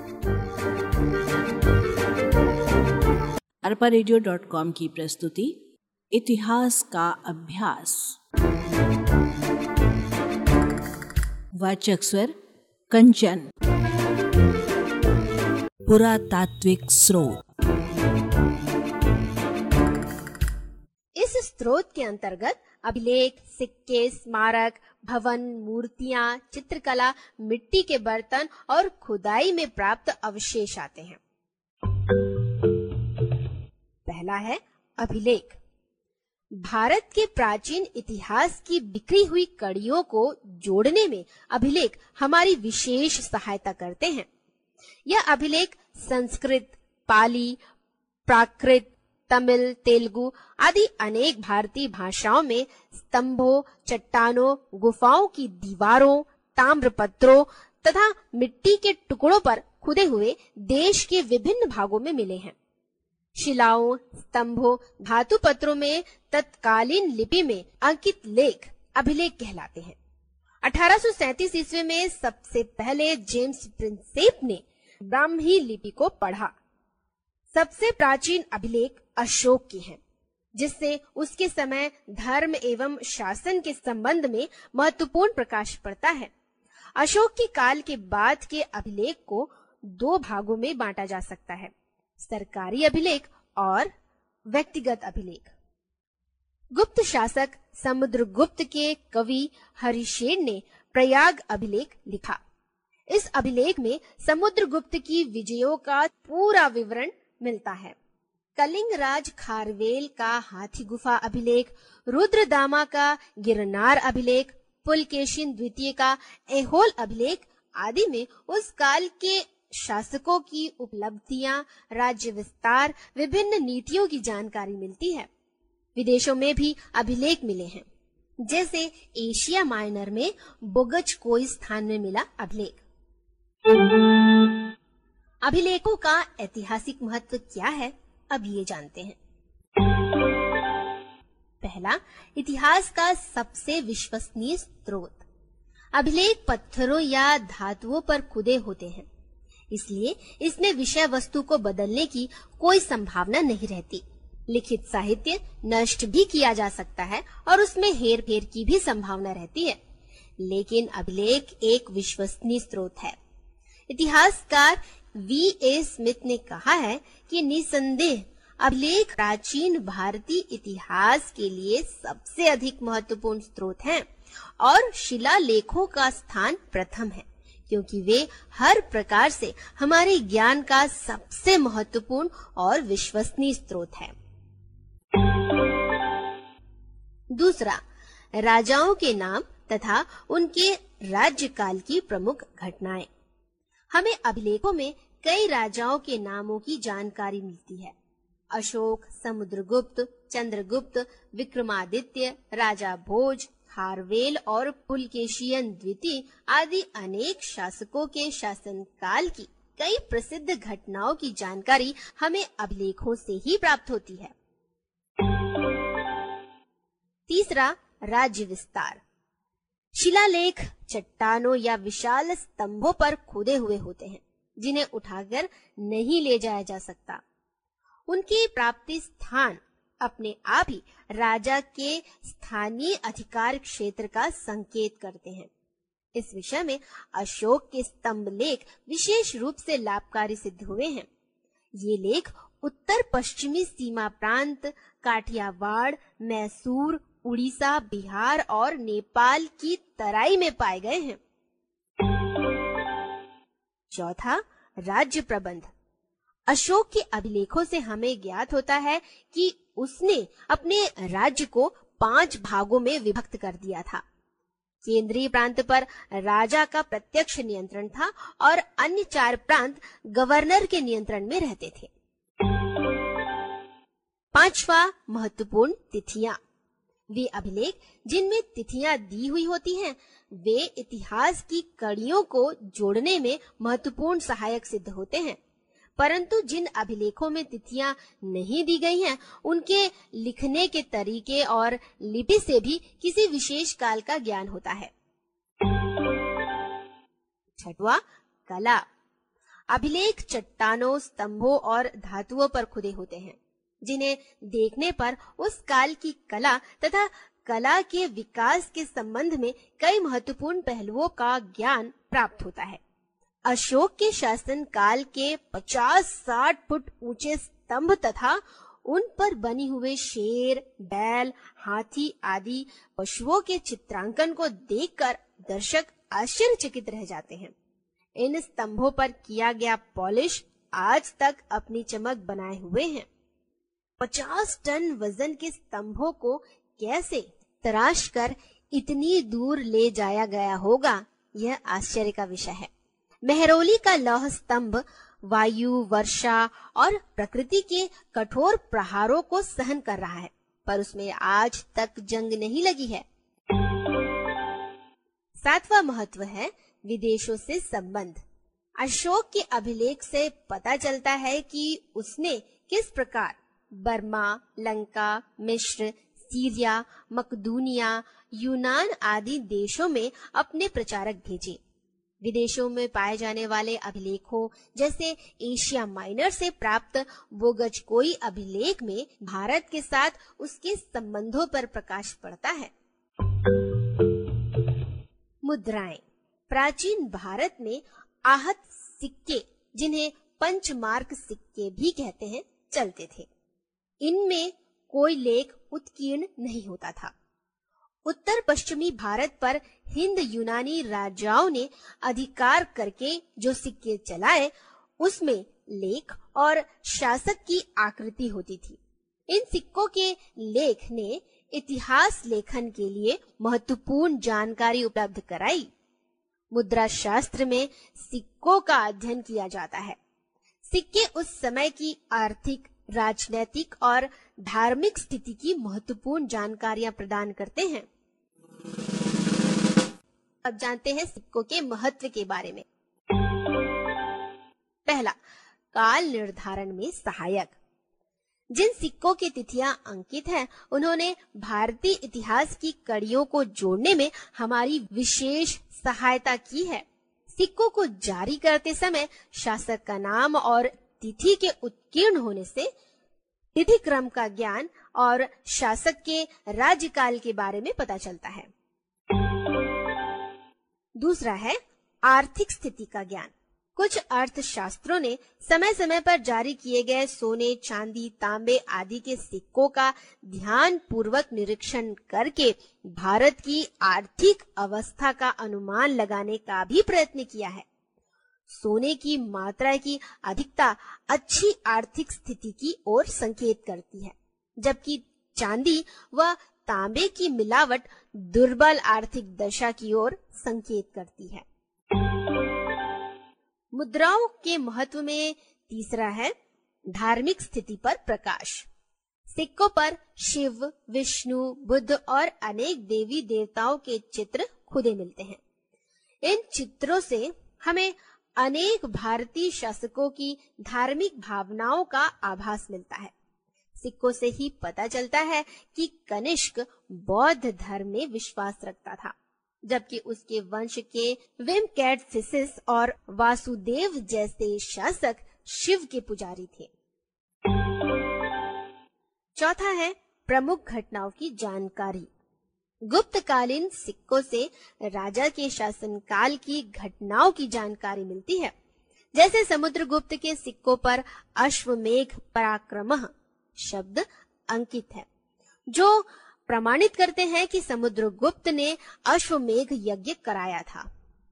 arparadio.com की प्रस्तुति इतिहास का अभ्यास। वाचक स्वर कंचन। पुरातात्विक स्रोत। इस स्रोत के अंतर्गत अभिलेख, सिक्के, स्मारक, भवन, मूर्तियां, चित्रकला, मिट्टी के बर्तन और खुदाई में प्राप्त अवशेष आते हैं। पहला है अभिलेख। भारत के प्राचीन इतिहास की बिखरी हुई कड़ियों को जोड़ने में अभिलेख हमारी विशेष सहायता करते हैं। यह अभिलेख संस्कृत, पाली, प्राकृत, तमिल, तेलुगु आदि अनेक भारतीय भाषाओं में स्तंभों, चट्टानों, गुफाओं की दीवारों, ताम्रपत्रों तथा मिट्टी के टुकड़ों पर खुदे हुए देश के विभिन्न भागों में मिले हैं। शिलाओं, स्तंभों, धातु पत्रों में तत्कालीन लिपि में अंकित लेख अभिलेख कहलाते हैं। 1837 ईस्वी में सबसे पहले जेम्स प्रिंसेप ने ब्राह्मी लिपि को पढ़ा। सबसे प्राचीन अभिलेख अशोक की हैं, जिससे उसके समय धर्म एवं शासन के संबंध में महत्वपूर्ण प्रकाश पड़ता है। अशोक के काल के बाद के अभिलेख को दो भागों में बांटा जा सकता है, सरकारी अभिलेख और व्यक्तिगत अभिलेख। गुप्त शासक समुद्रगुप्त के कवि हरिशेन ने प्रयाग अभिलेख लिखा। इस अभिलेख में समुद्रगुप्त की विजयों का पूरा विवरण मिलता है। कलिंग राज खारवेल का हाथी गुफा अभिलेख, रुद्रदामा का गिरनार अभिलेख, पुलकेशिन द्वितीय का ऐहोल अभिलेख आदि में उस काल के शासकों की उपलब्धियां, राज्य विस्तार, विभिन्न नीतियों की जानकारी मिलती है। विदेशों में भी अभिलेख मिले हैं, जैसे एशिया माइनर में बोगच कोई स्थान में मिला अभिलेख। अभिलेखों का ऐतिहासिक महत्व क्या है, अब ये जानते हैं। पहला, इतिहास का सबसे विश्वसनीय स्रोत। अभिलेख पत्थरों या धातुओं पर खुदे होते हैं, इसलिए इसमें विषय वस्तु को बदलने की कोई संभावना नहीं रहती। लिखित साहित्य नष्ट भी किया जा सकता है और उसमें हेर फेर की भी संभावना रहती है, लेकिन अभिलेख एक विश्वसनीय स्रोत है। इतिहासकार V.A. स्मिथ ने कहा है कि निसंदेह अभिलेख प्राचीन भारतीय इतिहास के लिए सबसे अधिक महत्वपूर्ण स्रोत हैं और शिलालेखों का स्थान प्रथम है, क्योंकि वे हर प्रकार से हमारे ज्ञान का सबसे महत्वपूर्ण और विश्वसनीय स्रोत है। दूसरा, राजाओं के नाम तथा उनके राज्यकाल की प्रमुख घटनाएं। हमें अभिलेखों में कई राजाओं के नामों की जानकारी मिलती है। अशोक, समुद्रगुप्त, चंद्रगुप्त, विक्रमादित्य, राजा भोज, खारवेल और पुलकेशियन द्वितीय आदि अनेक शासकों के शासनकाल की कई प्रसिद्ध घटनाओं की जानकारी हमें अभिलेखों से ही प्राप्त होती है। तीसरा, राज्य विस्तार। शिलालेख चट्टानों या विशाल स्तंभों पर खुदे हुए होते हैं, जिन्हें उठाकर नहीं ले जाया जा सकता। उनकी प्राप्ति स्थान अपने आप ही राजा के स्थानीय अधिकार क्षेत्र का संकेत करते हैं। इस विषय में अशोक के स्तंभ लेख विशेष रूप से लाभकारी सिद्ध हुए हैं। ये लेख उत्तर पश्चिमी सीमा प्रांत, काठियावाड़, मैसूर, उड़ीसा, बिहार और नेपाल की तराई में पाए गए हैं। चौथा, राज्य प्रबंध। अशोक के अभिलेखों से हमें ज्ञात होता है कि उसने अपने राज्य को 5 भागों में विभक्त कर दिया था। केंद्रीय प्रांत पर राजा का प्रत्यक्ष नियंत्रण था और अन्य 4 प्रांत गवर्नर के नियंत्रण में रहते थे। पांचवा, महत्वपूर्ण तिथियां। वे अभिलेख जिनमें तिथियां दी हुई होती हैं, वे इतिहास की कड़ियों को जोड़ने में महत्वपूर्ण सहायक सिद्ध होते हैं। परंतु जिन अभिलेखों में तिथियां नहीं दी गई हैं, उनके लिखने के तरीके और लिपि से भी किसी विशेष काल का ज्ञान होता है। छठवां, कला। अभिलेख चट्टानों, स्तंभों और धातुओं पर खुदे होते हैं, जिन्हें देखने पर उस काल की कला तथा कला के विकास के संबंध में कई महत्वपूर्ण पहलुओं का ज्ञान प्राप्त होता है। अशोक के शासन काल के 50-60 फुट ऊंचे स्तंभ तथा उन पर बनी हुए शेर, बैल, हाथी आदि पशुओं के चित्रांकन को देखकर दर्शक आश्चर्यचकित रह जाते हैं। इन स्तंभों पर किया गया पॉलिश आज तक अपनी चमक बनाए हुए हैं। 50 टन वजन के स्तंभों को कैसे तराश कर इतनी दूर ले जाया गया होगा, यह आश्चर्य का विषय है। मेहरौली का लौह स्तंभ वायु, वर्षा और प्रकृति के कठोर प्रहारों को सहन कर रहा है, पर उसमें आज तक जंग नहीं लगी है। 7वां महत्व है विदेशों से संबंध। अशोक के अभिलेख से पता चलता है कि उसने किस प्रकार बर्मा, लंका, मिस्र, सीरिया, मकदूनिया, यूनान आदि देशों में अपने प्रचारक भेजे। विदेशों में पाए जाने वाले अभिलेखों जैसे एशिया माइनर से प्राप्त वोगजकोई अभिलेख में भारत के साथ उसके संबंधों पर प्रकाश पड़ता है। मुद्राएं। प्राचीन भारत में आहत सिक्के, जिन्हें पंचमार्क सिक्के भी कहते हैं, चलते थे। इनमें कोई लेख उत्कीर्ण नहीं होता था। उत्तर पश्चिमी भारत पर हिंद यूनानी राजाओं ने अधिकार करके जो सिक्के चलाए, उसमें लेख और शासक की आकृति होती थी। इन सिक्कों के लेख ने इतिहास लेखन के लिए महत्वपूर्ण जानकारी उपलब्ध कराई। मुद्रा शास्त्र में सिक्कों का अध्ययन किया जाता है। सिक्के उस समय की आर्थिक, राजनैतिक और धार्मिक स्थिति की महत्वपूर्ण जानकारियां प्रदान करते हैं। अब जानते हैं सिक्कों के महत्व के बारे में। पहला, काल निर्धारण में सहायक। जिन सिक्कों की तिथियां अंकित हैं, उन्होंने भारतीय इतिहास की कड़ियों को जोड़ने में हमारी विशेष सहायता की है। सिक्कों को जारी करते समय शासक का नाम और तिथि के उत्कीर्ण होने से तिथि क्रम का ज्ञान और शासक के राज्यकाल के बारे में पता चलता है। दूसरा है आर्थिक स्थिति का ज्ञान। कुछ अर्थशास्त्रों ने समय समय पर जारी किए गए सोने, चांदी, तांबे आदि के सिक्कों का ध्यान पूर्वक निरीक्षण करके भारत की आर्थिक अवस्था का अनुमान लगाने का भी प्रयत्न किया है। सोने की मात्रा की अधिकता अच्छी आर्थिक स्थिति की ओर संकेत करती है, जबकि चांदी व तांबे की मिलावट दुर्बल आर्थिक दशा की ओर संकेत करती है। मुद्राओं के महत्व में तीसरा है धार्मिक स्थिति पर प्रकाश। सिक्कों पर शिव, विष्णु, बुद्ध और अनेक देवी देवताओं के चित्र खुदे मिलते हैं। इन चित्रों से हमें अनेक भारतीय शासकों की धार्मिक भावनाओं का आभास मिलता है। सिक्कों से ही पता चलता है कि कनिष्क बौद्ध धर्म में विश्वास रखता था, जबकि उसके वंश के वेंकटफिसिस और वासुदेव जैसे शासक शिव के पुजारी थे। चौथा है प्रमुख घटनाओं की जानकारी। गुप्तकालीन सिक्कों से राजा के शासनकाल की घटनाओं की जानकारी मिलती है। जैसे समुद्रगुप्त के सिक्कों पर अश्वमेघ पराक्रमः शब्द अंकित है, जो प्रमाणित करते हैं कि समुद्रगुप्त ने अश्वमेघ यज्ञ कराया था।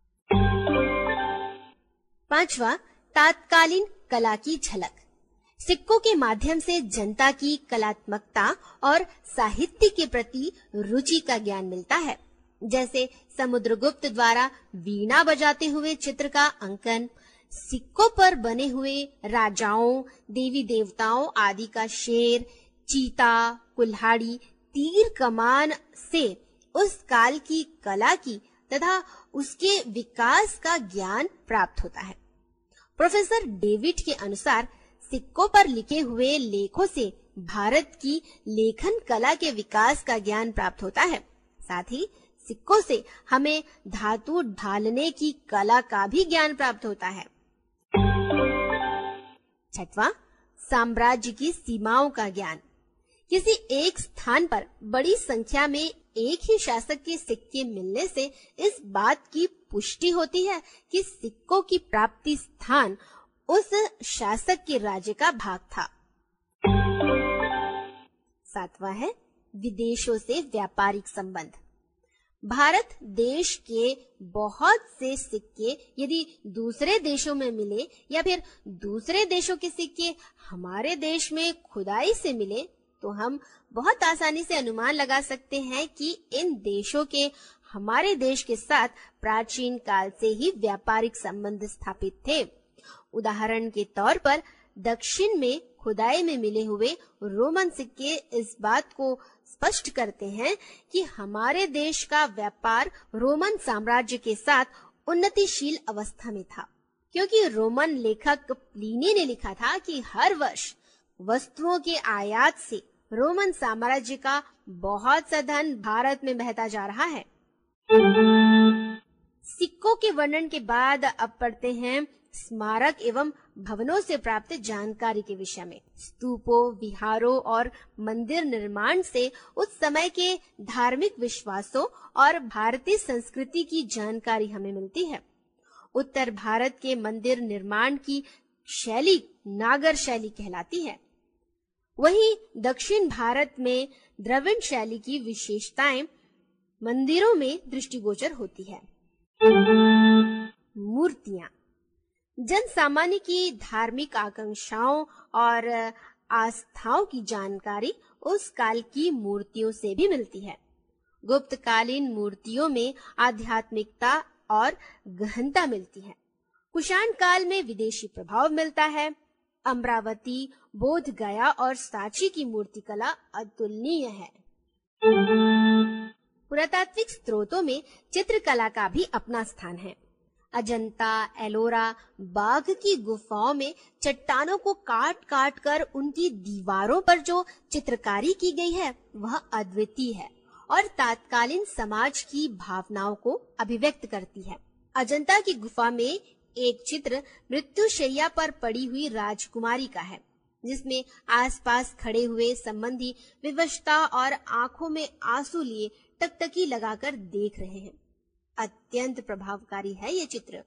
पांचवा, तात्कालीन कला की झलक। सिक्कों के माध्यम से जनता की कलात्मकता और साहित्य के प्रति रुचि का ज्ञान मिलता है। जैसे समुद्रगुप्त द्वारा वीणा बजाते हुए चित्र का अंकन, सिक्कों पर बने हुए राजाओं, देवी देवताओं आदि का शेर, चीता, कुल्हाड़ी, तीर कमान से उस काल की कला की तथा उसके विकास का ज्ञान प्राप्त होता है। प्रोफेसर डेविड के अनुसार सिक्कों पर लिखे हुए लेखों से भारत की लेखन कला के विकास का ज्ञान प्राप्त होता है। साथ ही सिक्कों से हमें धातु ढालने की कला का भी ज्ञान प्राप्त होता है। छठवां, साम्राज्य की सीमाओं का ज्ञान। किसी एक स्थान पर बड़ी संख्या में एक ही शासक के सिक्के मिलने से इस बात की पुष्टि होती है कि सिक्कों की प्राप्ति स्थान उस शासक के राज्य का भाग था। सातवां है विदेशों से व्यापारिक संबंध। भारत देश के बहुत से सिक्के यदि दूसरे देशों में मिले या फिर दूसरे देशों के सिक्के हमारे देश में खुदाई से मिले तो हम बहुत आसानी से अनुमान लगा सकते हैं कि इन देशों के हमारे देश के साथ प्राचीन काल से ही व्यापारिक संबंध स्थापित थे। उदाहरण के तौर पर दक्षिण में खुदाई में मिले हुए रोमन सिक्के इस बात को स्पष्ट करते हैं कि हमारे देश का व्यापार रोमन साम्राज्य के साथ उन्नतिशील अवस्था में था, क्योंकि रोमन लेखक प्लिनी ने लिखा था कि हर वर्ष वस्तुओं के आयात से रोमन साम्राज्य का बहुत सा धन भारत में बहता जा रहा है। सिक्कों के वर्णन के बाद अब पढ़ते हैं स्मारक एवं भवनों से प्राप्त जानकारी के विषय में। स्तूपों, विहारों और मंदिर निर्माण से उस समय के धार्मिक विश्वासों और भारतीय संस्कृति की जानकारी हमें मिलती है। उत्तर भारत के मंदिर निर्माण की शैली नागर शैली कहलाती है, वहीं दक्षिण भारत में द्रविड़ शैली की विशेषताएं मंदिरों में दृष्टिगोचर होती है। मूर्तियां जन सामान्य की धार्मिक आकांक्षाओं और आस्थाओं की जानकारी उस काल की मूर्तियों से भी मिलती है। गुप्तकालीन मूर्तियों में आध्यात्मिकता और गहनता मिलती है। कुषाण काल में विदेशी प्रभाव मिलता है। अमरावती, बोध गया और सांची की मूर्तिकला अतुलनीय है। पुरातात्विक स्रोतों में चित्रकला का भी अपना स्थान है। अजंता, एलोरा, बाघ की गुफाओं में चट्टानों को काट काट कर उनकी दीवारों पर जो चित्रकारी की गई है वह अद्वितीय है और तत्कालीन समाज की भावनाओं को अभिव्यक्त करती है। अजंता की गुफा में एक चित्र मृत्युशैया पर पड़ी हुई राजकुमारी का है, जिसमें आसपास खड़े हुए संबंधी विवशता और आंखों में आंसू लिए टकटकी लगाकर देख रहे हैं। अत्यंत प्रभावकारी है ये चित्र।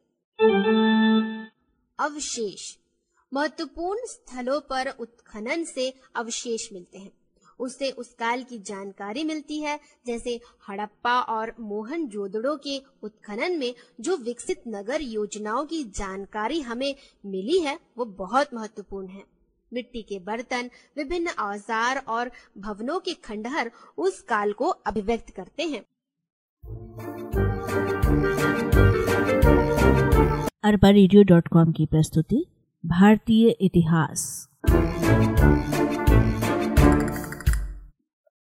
अवशेष महत्वपूर्ण स्थलों पर उत्खनन से अवशेष मिलते हैं। उससे उस काल की जानकारी मिलती है, जैसे हड़प्पा और मोहनजोदड़ो के उत्खनन में जो विकसित नगर योजनाओं की जानकारी हमें मिली है वो बहुत महत्वपूर्ण है। मिट्टी के बर्तन, विभिन्न औजार और भवनों के खंडहर उस काल को अभिव्यक्त करते हैं। arparedio.com की प्रस्तुति भारतीय इतिहास।